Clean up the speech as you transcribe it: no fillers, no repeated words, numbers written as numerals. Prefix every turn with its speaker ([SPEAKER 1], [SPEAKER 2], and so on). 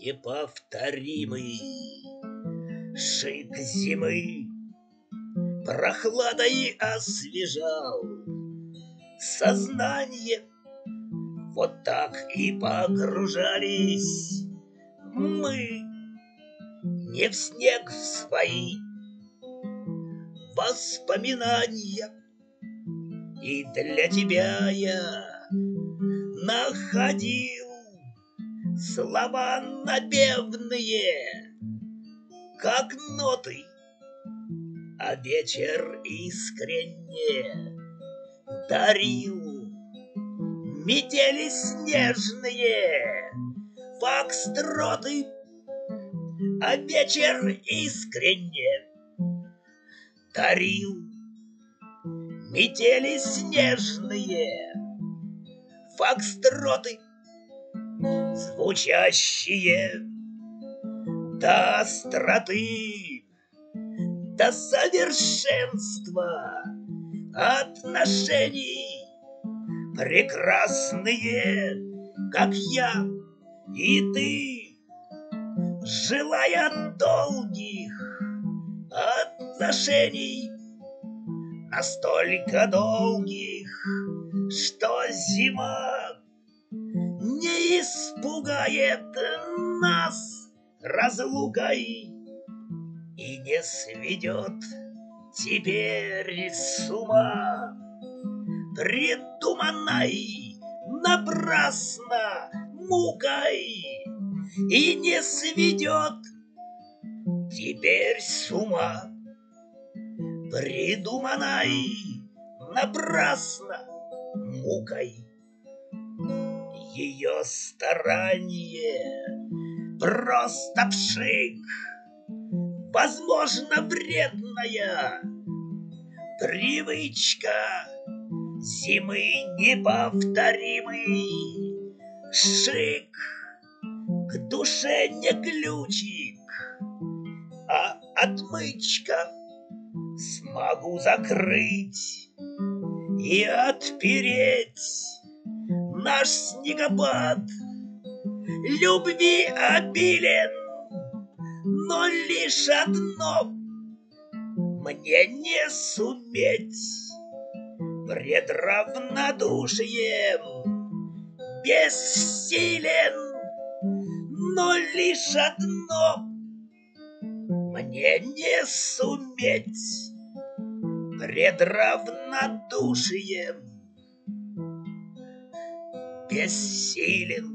[SPEAKER 1] неповторимый шик зимы прохладой освежал сознание. Вот так и погружались мы не в снег, в свои воспоминания. И для тебя я находил слова напевные, как ноты, а вечер искренне дарил метели снежные, фокстроты, а вечер искренне дарил метели снежные, фокстроты, звучащие до остроты, до совершенства отношений, прекрасные, как я и ты, желая долгих отношений, настолько долгих, что зима не испугает нас разлукой и не сведет теперь с ума, придуманной напрасно мукой, и не сведет теперь с ума, придуманной напрасно мукой. Ее старание просто пшик, возможно, вредная привычка зимы неповторимый шик к душе не ключик, а отмычка. Смогу закрыть и отпереть наш снегопад, любви обилен, но лишь одно мне не суметь пред равнодушием бессилен, но лишь одно мне не суметь пред равнодушием бессилен.